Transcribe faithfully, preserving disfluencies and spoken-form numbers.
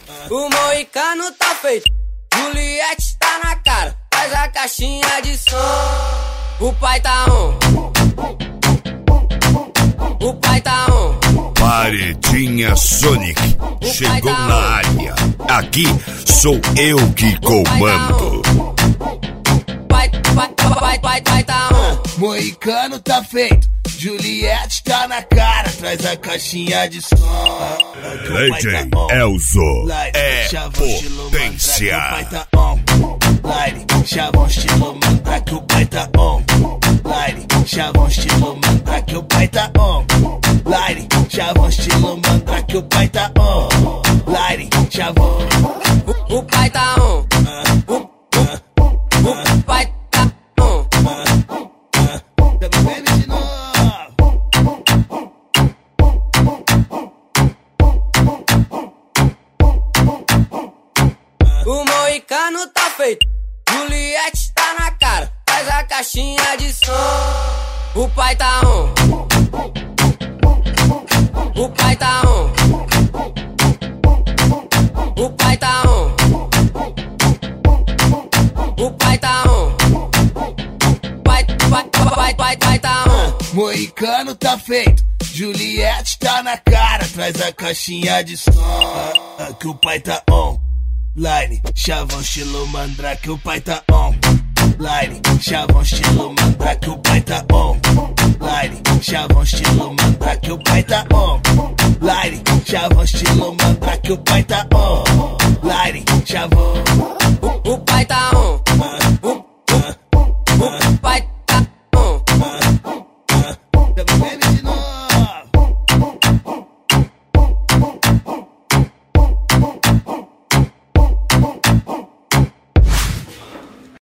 O moicano tá feito, Juliette tá na cara, faz a caixinha de som. O pai tá on, o pai tá on. Paredinha Sonic chegou na área. Aqui sou eu que comando. Pai, pai, pai, pai, pai tá on. Moicano tá feito, Juliette tá na cara, traz a caixinha de som. D J Elzo é potência. O pai tá on. Lire, chavão estilo manda que o pai tá on. Lire, chavão estilo manda que o pai tá on. Lire, chavão estilo manda que o pai tá on. Lire, chavão. O pai tá on. O pai tá on. Bebe de novo. O moicano tá feito, Juliette tá na cara, faz a caixinha de som. O pai tá on. O pai tá on. O pai tá on. O pai tá on. Pai, pai, pai, pai, pai tá on. Moicano tá feito, Juliette tá na cara, traz a caixinha de som. Que o pai tá on. Line, chavão estilo mandrake, o pai tá on. Line, chavão estilo mandrake, o pai tá on. Line, chavão estilo mandrake, o pai tá on. Line, chavão estilo mandrake, o pai tá on. Line, chavão.